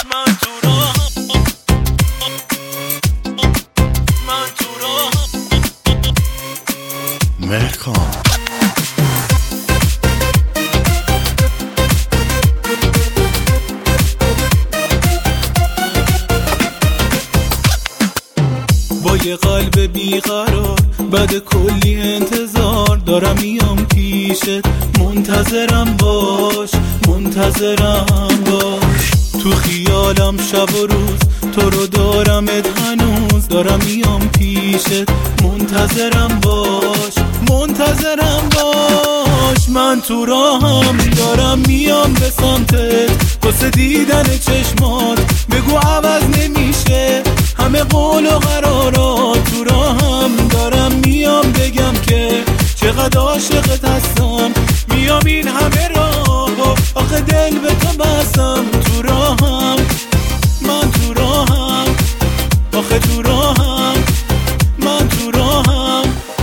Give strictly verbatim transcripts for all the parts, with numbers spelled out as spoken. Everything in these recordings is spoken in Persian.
من تو راهم من تو راهم مهرکان با یه قلب بیقرار بعد کلی انتظار دارم میام پیشت، منتظرم باش منتظرم باش. تو خیالم شب و روز تو رو دارمت هنوز، دارم میام پیشت، منتظرم باش منتظرم باش. من تو راهم دارم میام به سمتت، واسه دیدن چشمات بگو عوض نمیشه همه قول و قرارات. تو راهم دارم میام بگم که چقدر عاشقت هستم، میام این همه راه آخه دل به تو بستم. تو راهم من تو راهم آخه تو راهم من تو راهم.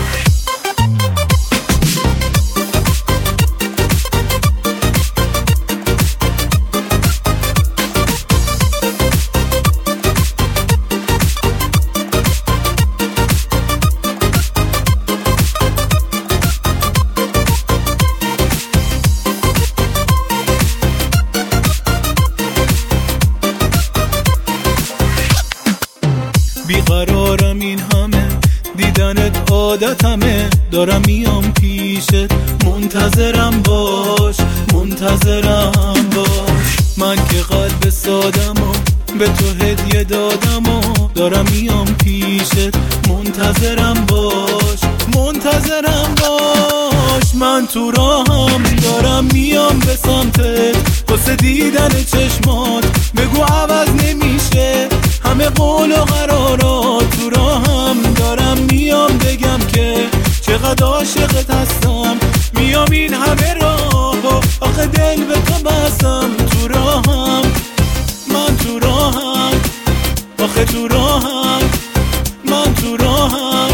بیقرارم این همه دیدنت عادتمه، دارم میام پیشت، منتظرم باش منتظرم باش. من که قلب سادم و به تو هدیه دادم و دارم میام پیشت، منتظرم باش منتظرم باش. من تو راهم دارم میام به سمتت، واسه دیدن چشمات بگو عوض نمیشه همه قول و قرارات. تو راهم دارم میام بگم که چقدر عاشقت هستم، میام این همه راه آخه دل به تو بستم. تو راهم من تو راهم آخه تو راهم من تو راهم.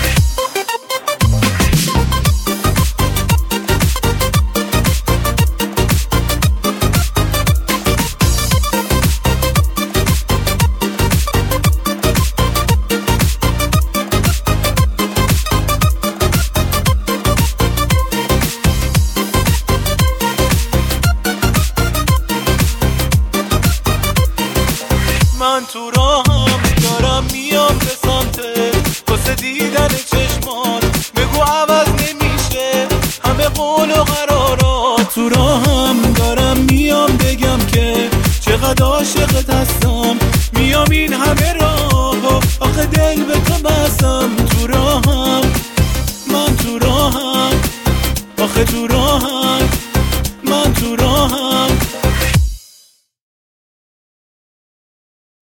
من تو راهم دارم میام به سمتت، واسه دیدن چشمات بگو عوض نمیشه همه قول و قرارات. تو راهم دارم میام بگم که چقدر عاشقت هستم، میام این همه راه آخه دل به تو بستم. تو راهم من تو راهم آخه تو راهم من تو راهم.